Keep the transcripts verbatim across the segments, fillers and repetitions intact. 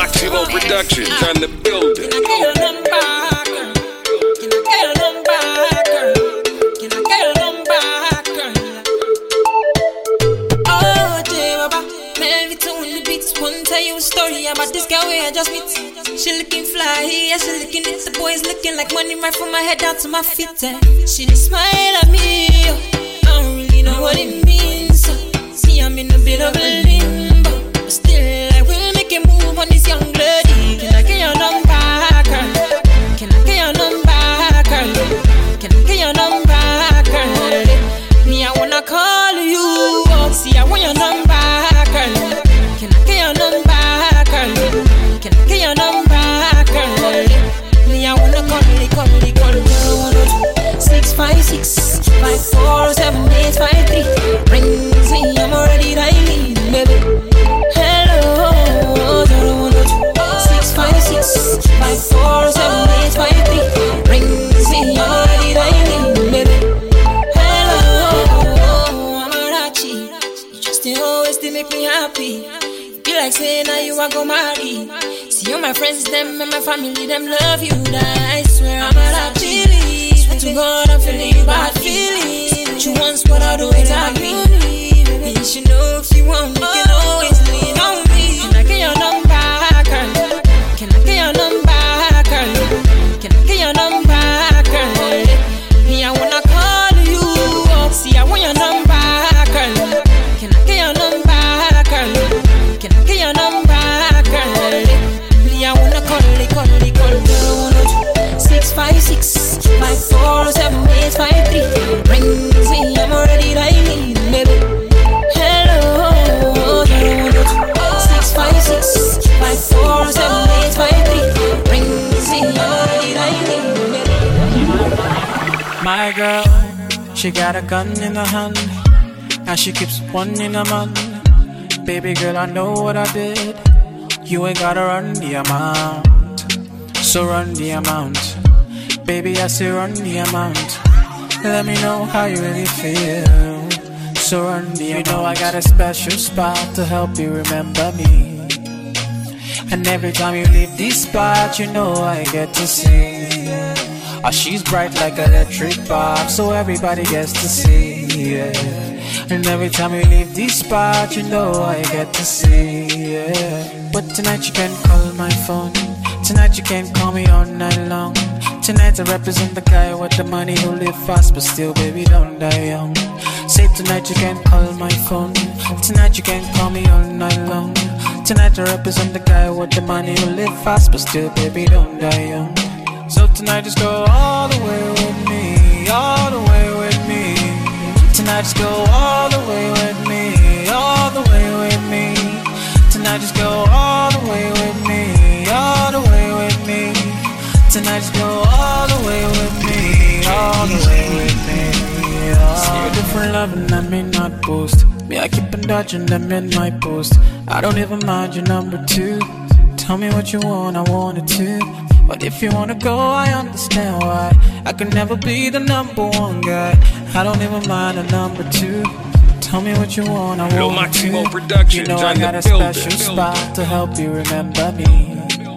Maximo Productions on the building. Can I get your number, girl? Can I get your number, girl? Can I get your number, girl? Oh, J Baba, Melvin to the beats. One tell you a story about this girl where I just meet. She looking fly, yeah, she looking at the boys looking like money right from my head down to my feet. Eh. She just smile at me, oh. I don't really know what it means. So. See, I'm in a bit of a limbo, but still I will make a move on this young lady. Can I get your number, girl? Can I get your number, girl? Can I get your number, girl? Me, I wanna call you, oh. See, I want your number, girl. Can I get your number, girl? Can I get your number, girl? Me, I wanna call you, call you, call you. Six five six five four seven eight five three. Rings me, I'm already dialing, baby. Hello, six five six five four seven eight five three. Rings me, I'm already dialing, baby. Hello, Amarachi, you just always to make me happy. Be like saying now you are go marry. See all my friends, them and my family, them love you. That I swear I'm not feeling. Swear to God I'm feeling bad feelings. But you want what I do exactly. And you should know if you want, you can always lean on me. Can I get your number, girl? Can I get your number, girl? Can I get your number, girl? Me, I wanna call you up. See, I want your number, girl. Can I get your number, girl? Can I get your number, girl? Me, I wanna call it, call it, call it. Six five six five four seven eight five three. Rings me, I'm already dialing, baby. Hello, six five six five four seven eight five three. Rings me, I'm already dialing, baby. My girl, she got a gun in her hand, and she keeps one in her man. Baby girl, I know what I did. You ain't gotta run the amount, so run the amount. Baby, I say run the amount. Let me know how you really feel, so run the amount. You know I got a special spot to help you remember me. And every time you leave this spot, you know I get to see. Oh, she's bright like electric bulb, so everybody gets to see, yeah. And every time you leave this spot, you know I get to see, yeah. But tonight you can call my phone. Tonight you can call me all night long. Tonight I represent the guy with the money who live fast, but still, baby, don't die young. Say tonight you can call my phone. Tonight you can call me all night long. Tonight I represent the guy with the money who live fast, but still, baby, don't die young. So tonight just go all the way with me, all the way with me. Tonight just go all the way with me, all the way with me. Tonight just go all the way with me, all the way with me. Tonight just go all the way with me, all the way with me. See a different love and I may not boast. Me, I keep on dodging them in my post. I don't even mind your number two. Tell me what you want, I want it too. But if you wanna go, I understand why. I could never be the number one guy. I don't even mind a number two. Tell me what you want, I Lil want Maximo it too. Productions You know I on got the a building. special spot to help you remember me.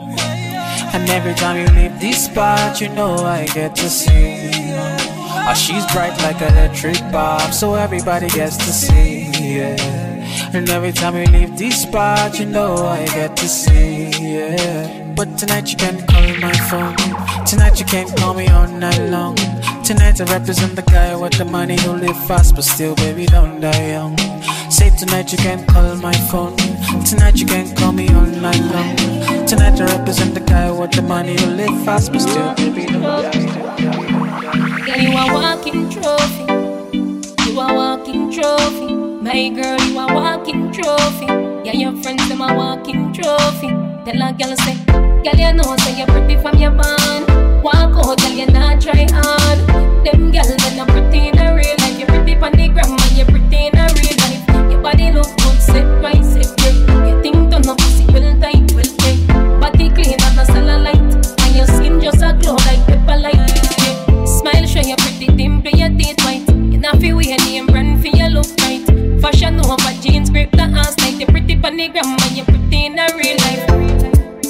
And every time you leave this spot, you know I get to see. Oh, she's bright like electric bulb, so everybody gets to see, yeah. And every time you leave this spot, you know I get to see, yeah. But tonight you can call my phone. Tonight you can call me all night long. Tonight I represent the guy with the money who live fast, but still, baby, don't die young. Say tonight you can call my phone. Tonight you can call me all night long. Tonight I represent the guy with the money who live fast, but still, baby, don't die young. Girl, you a walking trophy. You a walking trophy. My girl, you a walking trophy. Yeah, your friends, them a walking trophy. Tell a girl say, girl, you know say you're pretty from your band. Walk out, girl, you not try hard. Them girls, they not pretty in a real life. You're pretty on the gram, and you're pretty in a real life. Your body look good, set right, set great. Your thing done up, pussy well tight, well tight. Body clean and a cellulite, and your skin just a glow like pepper light. Yeah. Smile, show you pretty, dimple your teeth white. You not feel weird, name brand for your look right. Fashion over jeans, grip the ass like you're pretty on the gram, and you're pretty in a real life.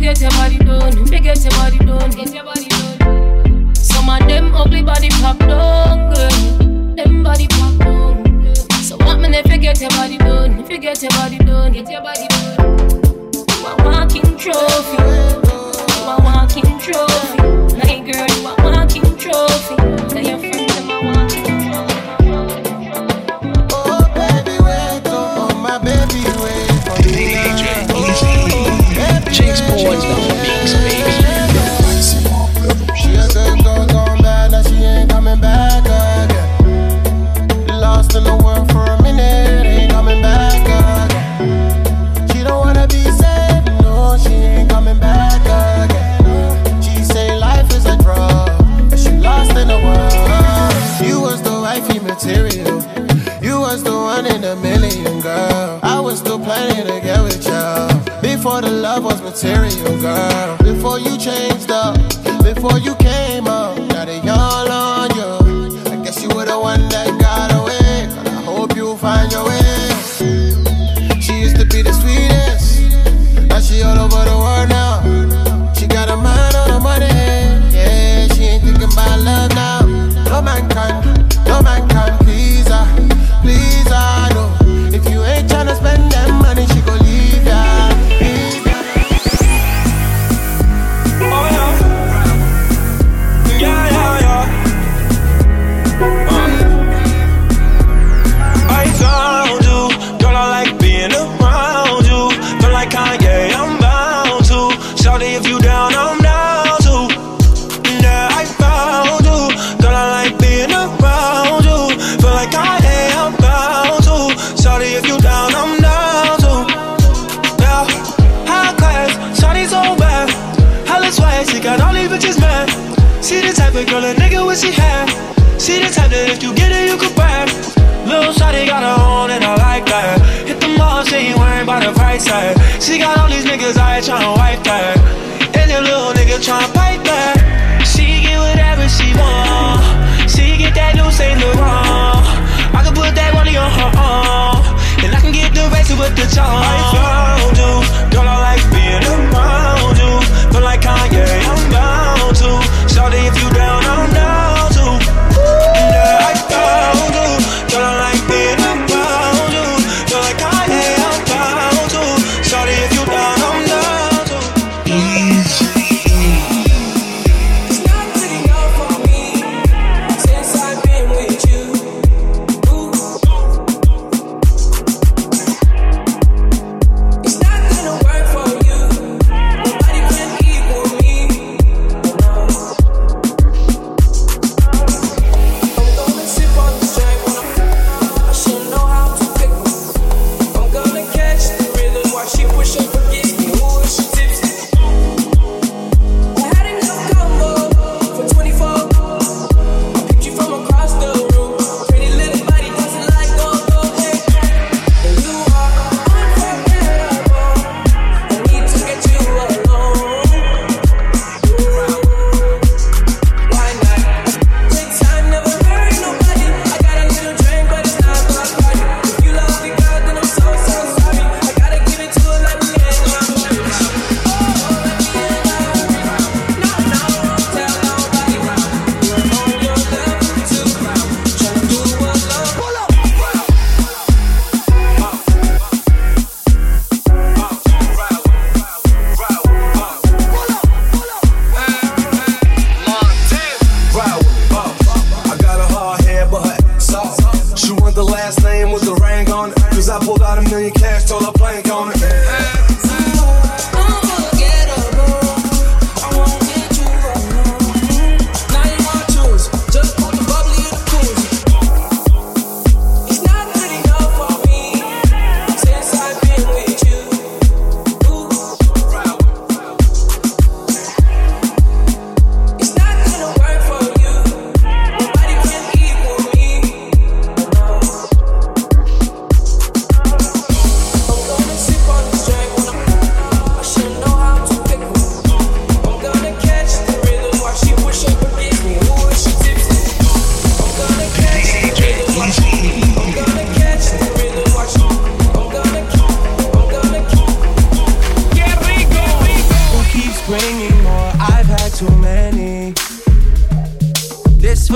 get your body done, fi get your body done, get your body done. Some of them ugly body pop down, girl. Them body pop down. So what me if you get your body done, if you get your body done, get your body done. You a walking trophy, you a walking trophy. My girl, you a walking trophy. Tell your friends I'm a walking trophy. Oh baby, wait, oh my baby, wait for me. D J Easy, Jinx Boys, the mix, baby. She a good girl gone bad, now she ain't coming back again. Lost in the world for a minute, ain't coming back again. She don't wanna be saved, no, she ain't coming back again. She say life is a drug, and she lost in the world. You was the wifey material, you was the one in a million, girl. I was still planning to get with you before the love was material, girl. Before you changed up, before you came up, now they all on you. I guess you were the one that got away, but I hope you find your way. She used to be the sweetest, now she all over the world now. She got a mind on her money, yeah, she ain't thinking about love now. No man can, no man can please her, please her, no. If you ain't tryna spend that money, she gon' leave ya, leave ya. Oh yeah, yeah, yeah, yeah. Uh. I found you, girl, I like being around you. Feel like Kanye, I'm bound to. Shawty, if you down, I'm down too. Yeah, I found you, girl, I like being around you. Feel like Kanye, I'm bound to. Shawty, if you down, I'm down too. Yeah, high class, shawty so bad. Hella swag, she got all these bitches mad. She the type of girl a nigga wish she had. She the type that if you get it, you could brag. Lil' shawty got her own and I like that. Hit the mall, she ain't worried about the price tag. She got all these niggas out here tryna wipe that. And your little nigga tryna pipe that. She get whatever she want. She get that new Saint Laurent. I can put that money on her arm, and I can get the rest with the charm. I found you, girl, I like being around you. Feel like Kanye, I'm bound to. Shawty, if you down, I'm down too. Yeah, I found you, girl, I like being around you. Feel like Kanye, I'm bound to. Shawty, if you down, I'm down too. It's not good enough for me since I've been with you. Ooh. It's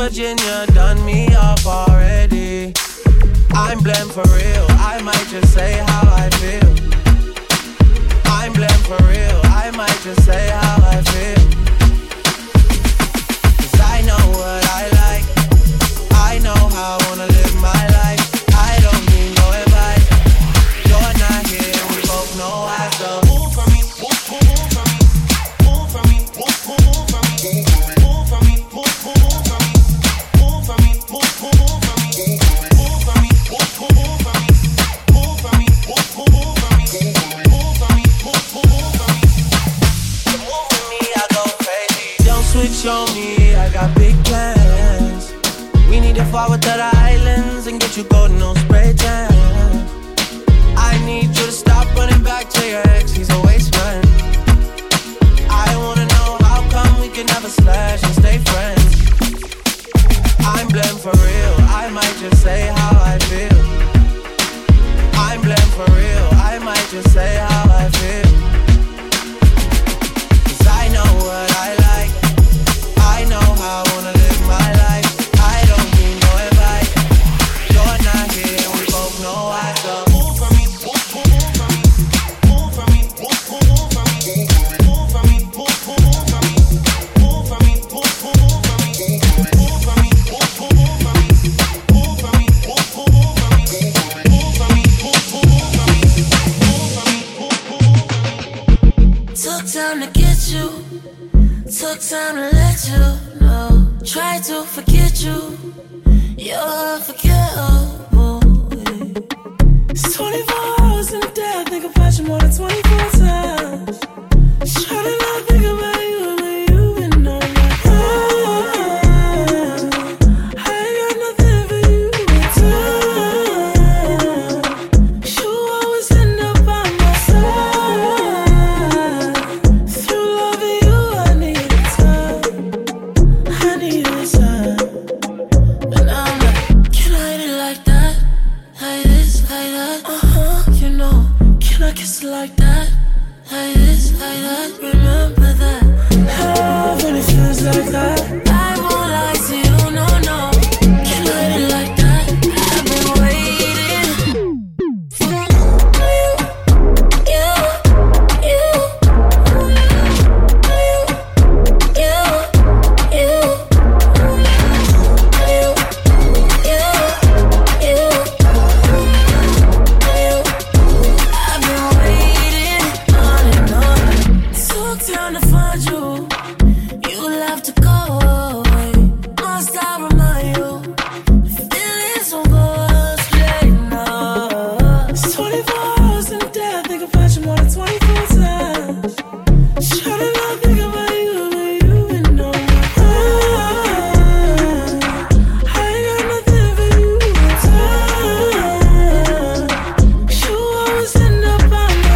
Virginia done me up already. I'm blamed for real, I might just say how I feel. I'm blamed for real, I might just say how I feel. Cause I know what I like, I know how I wanna live my life. I don't need no advice, you're not here, we both know I so. Move for me, move, move, move for me. Move for me, move, move, move for me. Move for me, move, move, move for me. Move for me, move, move, move for me. Move for me, move, move, move for me. Move for me, move, move, move for me. Move for me, move, move, move for me. Move for me, I go crazy. Don't switch on me, I got big plans. We need to fly with other islands and get you golden on spray tan. I need you to stop running back to your ex, he's a waste man. I wanna know how come we can never slash and stay friends. I'm blamed for real, I might just say how I feel. I'm blamed for real, I might just say how I feel. Cause I know what I like, I know how I wanna live my life. I don't need no advice, you're not here, we both know I so. Move for me, move, move, move for me. Move for me, move, move, move for me. Move for me, move, move, move for me. Move for me, move, move, move for me. Move for me, move, move, move for me. Move for me, move, move, move for me. Move for me, move, move, move for me. Move for me, move, move, move for me. Took time to get you, took time to let you know. Try to forget you, you're unforgettable. It's twenty-four hours in a day, I think about you more than twenty-four times. Try to not think about you, but you've been on my mind. I ain't got nothing for you but time. You always end up by my side. Through loving you, I need time. I need time. But now I'm like, can I hit it like that? Like this, like that? Uh-huh, you know. Can I kiss it like that? Like this, like that? Remember that? Love when it feels like that. I won't lie to you, no, no. Can I hit it like that? I've been waiting for you, you, you, you, you, you, you, you, you. I've been waiting on and on. Took time to find you. You left to go away. Must I remind you? Feelings don't go straight now. It's twenty-four hours in a day, I think about you more than twenty-four times. Try to not think about you, but you've been on my mind. I ain't got nothing for you but time. You always end up by my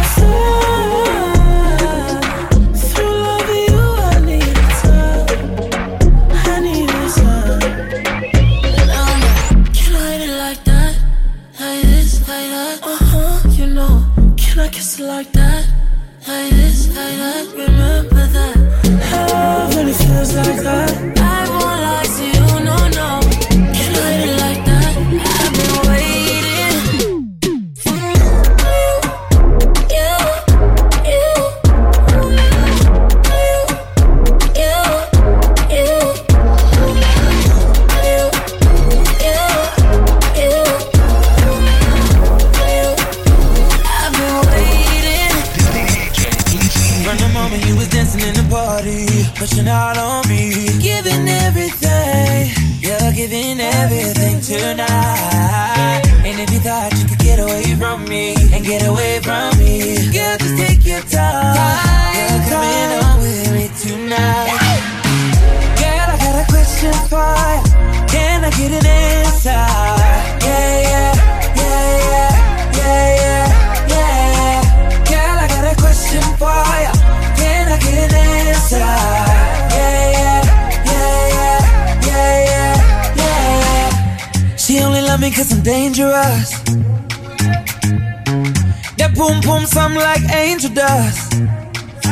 side. Through loving you, I need time. I need time. And I'm like, can I hit it like that? Like this, like that? Uh-huh, you know. Can I kiss it like that? Like this, like that? Remember that? Love when it feels like that. I won't lie to you, no, no. Can I hit it like that? I've been waiting for you, you, you, you, you, you, I've been waiting. From the moment you was dancing in the party, pushing out on me, giving everything, you're giving everything tonight. And if you thought you could get away from me and get away from me, girl, just take your time. You're coming on with me tonight. Girl, I got a question for you. Can I get an answer? Yeah, yeah, yeah, yeah, yeah, yeah, yeah. Girl, I got a question for you. Can I get an answer? Yeah, yeah, yeah, yeah, yeah, yeah, yeah. She only love me cause I'm dangerous. That boom boom sound like angel dust.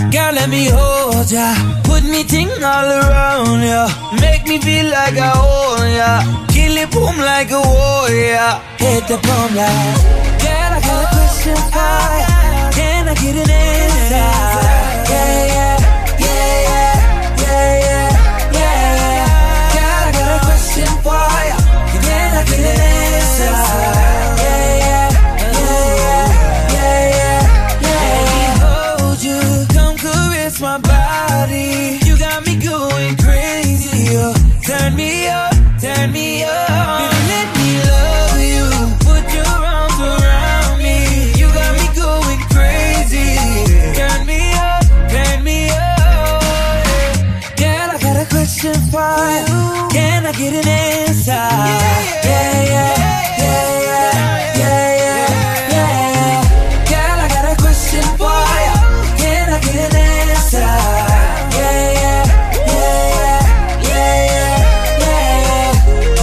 Girl, let me hold ya. Put me ting all around ya. Make me feel like I own ya. Kill it boom like a warrior. Hit the bomb like. Girl, I got a question for ya. Can I get an answer? Yeah, yeah, yeah, yeah, yeah, yeah, yeah. Girl, I got a question for ya. Can I get an answer? Yeah, yeah, yeah, yeah, yeah, yeah. Let me hold you, come caress my body. You got me going crazy. Oh. Turn me up, turn me up. Baby, let me love you. Put your arms around me. You got me going crazy. Turn me up, turn me up. Girl, I got a question for you. Can I get an answer? Yeah, yeah, yeah, yeah, yeah, yeah, yeah. Girl, I got a question for you. Can I get an answer? Yeah, yeah, yeah, yeah, yeah,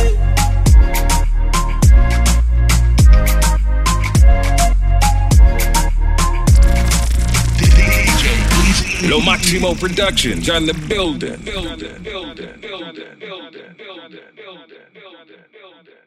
yeah. Lo Maximo Productions on the building. Building, building, building, building, building, building, building, building.